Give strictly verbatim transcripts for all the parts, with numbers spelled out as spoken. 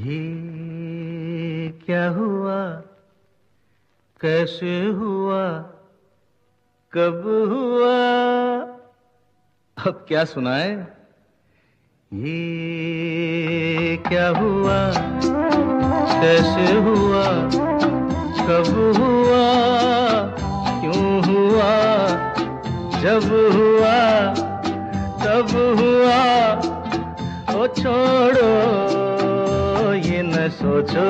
ये क्या हुआ, कैसे हुआ, कब हुआ, अब क्या सुनाए। ये क्या हुआ, कैसे हुआ, कब हुआ, क्यों हुआ, जब हुआ तब हुआ। ओ छोड़ो ये न सोचो,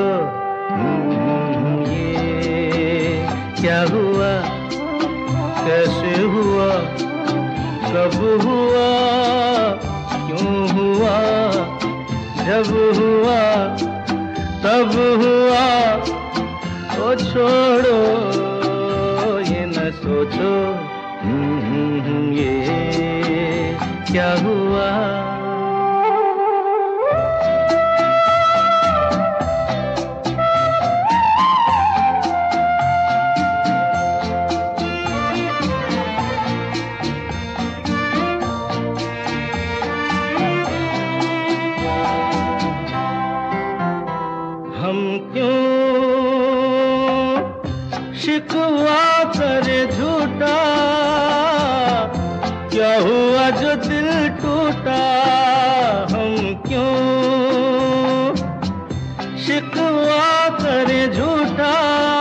ये क्या हुआ, कैसे हुआ, कब हुआ, क्यों हुआ, जब हुआ तब हुआ। ओ छोड़ो ये न सोचो, ये क्या हुआ। हम क्यों शिकवा करे झूठा, क्या हुआ जो दिल टूटा। हम क्यों शिकवा करे झूठा,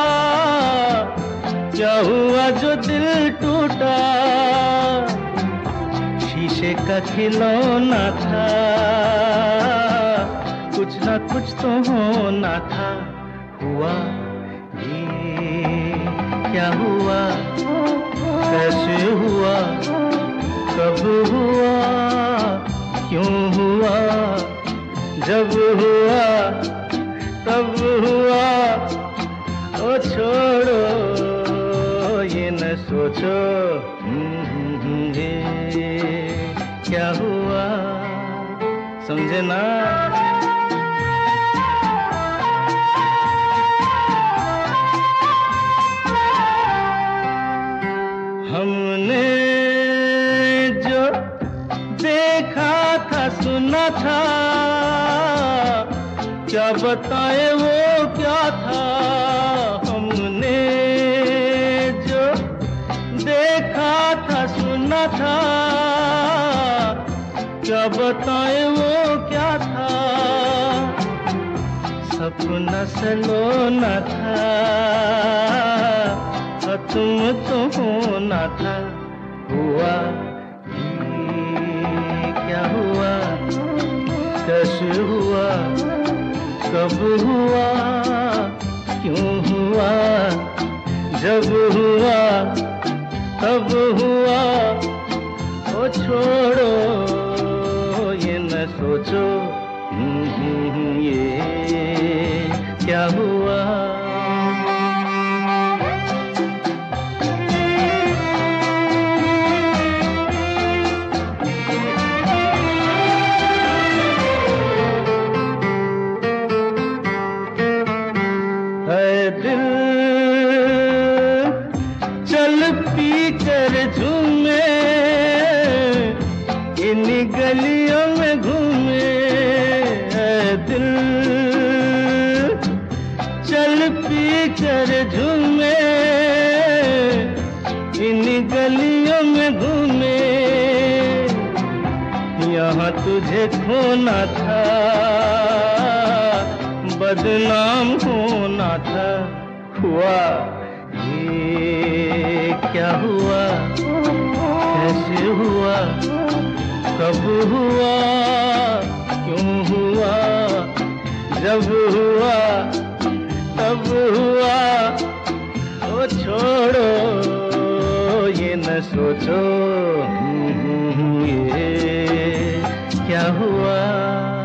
क्या हुआ जो दिल टूटा। शीशे का खिलौना था, कुछ ना कुछ तो होना था। हुआ ये क्या हुआ, कैसे हुआ, कब हुआ, क्यों हुआ, जब हुआ तब हुआ। ओ छोड़ो ये न सोचो, ये क्या हुआ। समझे ना। हमने जो देखा था सुना था, क्या बताए वो क्या था। हमने जो देखा था सुना था, क्या बताए वो क्या था। सपना सलोना था, तुम तो होना था। हुआ ये क्या हुआ, कैसे हुआ, कब हुआ, क्यों हुआ, जब हुआ तब हुआ। ओ छोड़ो ये न सोचो, ये क्या हुआ। दिल चल पी कर झूमे, इन गलियों में घूमे। दिल चल पी कर झूमे, इन गलियों में घूमे। यहाँ तुझे खोना था, बदनाम होना था। हुआ ये क्या हुआ, कैसे हुआ, कब हुआ, क्यों हुआ, जब हुआ तब हुआ। ओ छोड़ो ये न सोचो, ये क्या हुआ।